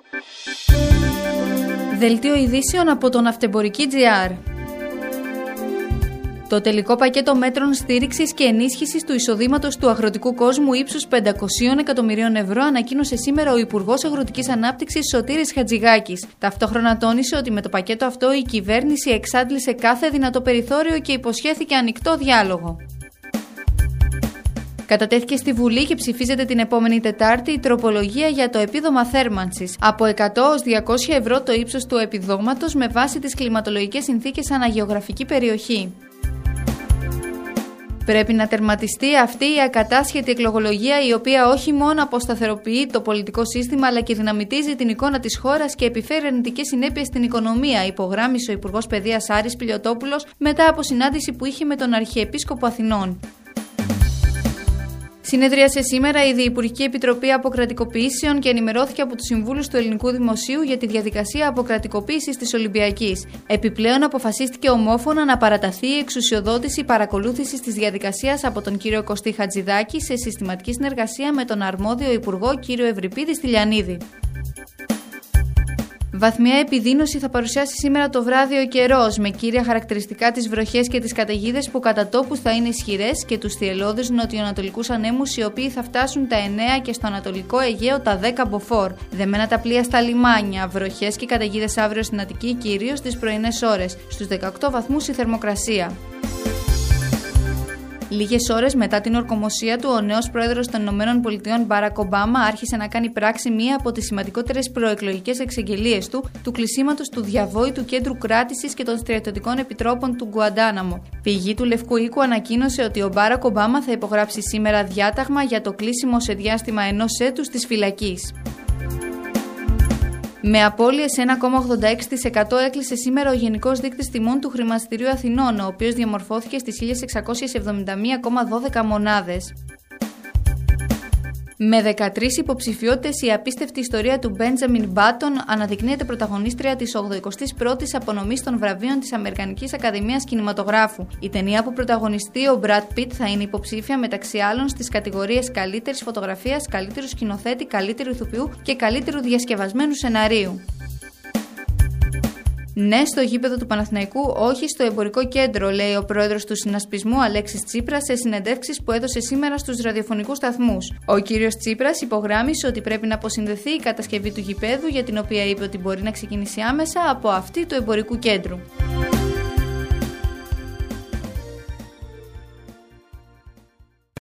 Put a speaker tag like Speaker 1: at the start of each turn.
Speaker 1: Δελτίο ειδήσεων από το Ναυτεμπορική.gr. Το τελικό πακέτο μέτρων στήριξης και ενίσχυσης του εισοδήματος του αγροτικού κόσμου ύψους 500 εκατομμυρίων ευρώ ανακοίνωσε σήμερα ο Υπουργός Αγροτικής Ανάπτυξης Σωτήρης Χατζηγάκης. Ταυτόχρονα τόνισε ότι με το πακέτο αυτό η κυβέρνηση εξάντλησε κάθε δυνατό περιθώριο και υποσχέθηκε ανοιχτό διάλογο. Κατατέθηκε στη Βουλή και ψηφίζεται την επόμενη Τετάρτη η τροπολογία για το επίδομα θέρμανσης. Από 100 ως 200 ευρώ το ύψος του επιδόματος με βάση τις κλιματολογικές συνθήκες αναγεωγραφική περιοχή. Πρέπει να τερματιστεί αυτή η ακατάσχετη εκλογολογία, η οποία όχι μόνο αποσταθεροποιεί το πολιτικό σύστημα αλλά και δυναμητίζει την εικόνα της χώρας και επιφέρει αρνητικές συνέπειες στην οικονομία, υπογράμμισε ο Υπουργός Παιδείας Άρης Πιλιοτόπουλος μετά από συνάντηση που είχε με τον Αρχιεπίσκοπο Αθηνών. Συνεδρίασε σήμερα η Διυπουργική Επιτροπή Αποκρατικοποιήσεων και ενημερώθηκε από τους συμβούλους του Ελληνικού Δημοσίου για τη διαδικασία αποκρατικοποίησης της Ολυμπιακής. Επιπλέον, αποφασίστηκε ομόφωνα να παραταθεί η εξουσιοδότηση παρακολούθησης της διαδικασίας από τον κύριο Κωστή Χατζηδάκη σε συστηματική συνεργασία με τον αρμόδιο Υπουργό κύριο Ευρυπίδη Στυλιανίδη. Βαθμιαία επιδείνωση θα παρουσιάσει σήμερα το βράδυ ο καιρός, με κύρια χαρακτηριστικά τις βροχές και τις καταιγίδες που κατά τόπους θα είναι ισχυρές και τους θυελλώδεις νοτιοανατολικούς ανέμους, οι οποίοι θα φτάσουν τα 9 και στο Ανατολικό Αιγαίο τα 10 μποφόρ. Δεμένα τα πλοία στα λιμάνια, βροχές και καταιγίδες αύριο στην Αττική, κυρίως στις πρωινές ώρες. Στους 18 βαθμούς η θερμοκρασία. Λίγες ώρες μετά την ορκομοσία του, ο νέος πρόεδρος των ΗΠΑ, Μπάρακ Ομπάμα, άρχισε να κάνει πράξη μία από τις σημαντικότερες προεκλογικές εξαγγελίες του κλεισίματος του διαβόητου κέντρου κράτησης και των στρατιωτικών επιτρόπων του Γκουαντάναμο. Πηγή του Λευκού Οίκου ανακοίνωσε ότι ο Μπάρακ Ομπάμα θα υπογράψει σήμερα διάταγμα για το κλείσιμο σε διάστημα 1 έτους της φυλακής. Με απώλειες 1,86% έκλεισε σήμερα ο Γενικός Δείκτης Τιμών του Χρηματιστηρίου Αθηνών, ο οποίος διαμορφώθηκε στις 1671,12 μονάδες. Με 13 υποψηφιότητες, η απίστευτη ιστορία του Μπέντζαμιν Μπάτον αναδεικνύεται πρωταγωνίστρια της 81ης απονομής των βραβείων της Αμερικανικής Ακαδημίας Κινηματογράφου. Η ταινία που πρωταγωνιστεί ο Μπραντ Πιτ θα είναι υποψήφια μεταξύ άλλων στις κατηγορίες καλύτερης φωτογραφίας, καλύτερου σκηνοθέτη, καλύτερου ηθοποιού και καλύτερου διασκευασμένου σεναρίου. Ναι στο γήπεδο του Παναθηναϊκού, όχι στο εμπορικό κέντρο, λέει ο πρόεδρος του συνασπισμού Αλέξης Τσίπρας σε συνεντεύξεις που έδωσε σήμερα στους ραδιοφωνικούς σταθμούς. Ο κύριος Τσίπρας υπογράμμισε ότι πρέπει να αποσυνδεθεί η κατασκευή του γηπέδου, για την οποία είπε ότι μπορεί να ξεκινήσει άμεσα από αυτή του εμπορικού κέντρου.